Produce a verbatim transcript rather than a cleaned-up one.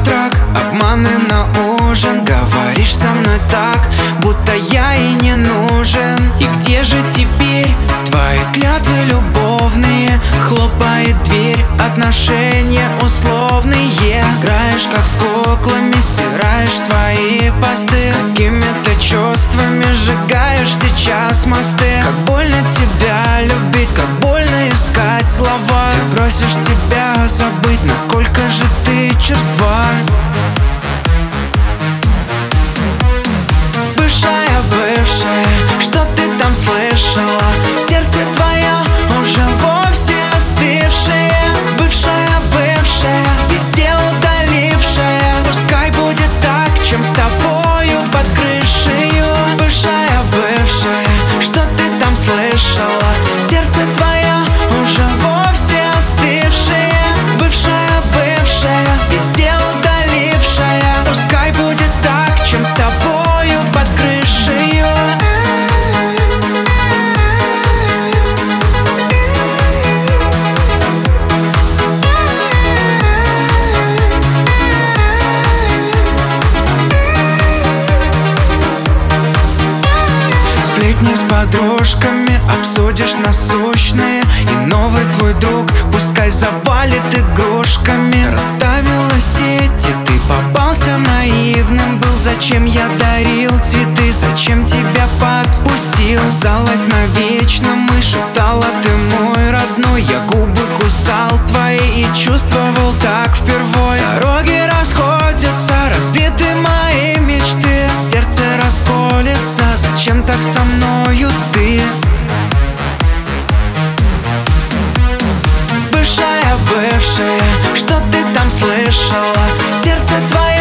завтрак, обманы на ужин. Говоришь со мной так, будто я и не нужен. И где же теперь твои клятвы любовные? Хлопает дверь, отношения условные. Играешь как с куклами, стираешь свои посты. С какими-то чувствами сжигаешь сейчас мосты. Как больно тебя любить, как больно искать слова. Ты просишь тебя забыть, насколько же ты черства. Бывшая, бывшая, что ты там слышала? Сердце твое уже вовсе остывшее. Бывшая, бывшая, везде удалившая. Пускай будет так, чем с тобою под крышею. Бывшая, бывшая, что ты там слышала? Сердце твое уже вовсе остывшее. Бывшая, бывшая, везде удалившая. Пускай будет так, чем с тобою под крышею. Сплетни с подружками, обсудишь насущные. И новый твой друг пускай завалит игрушками. Расставила сети, ты попался наивным был. Зачем я дарил цветы, зачем тебя подпустил? Казалось навечно, мы шептала, ты мой родной. Я губы кусал твои и чувствовал так впервой. Дороги расходятся, разбиты мои мечты. Сердце расколется, зачем так со мною ты? Бывшая, бывшая, что ты там слышала? Сердце твое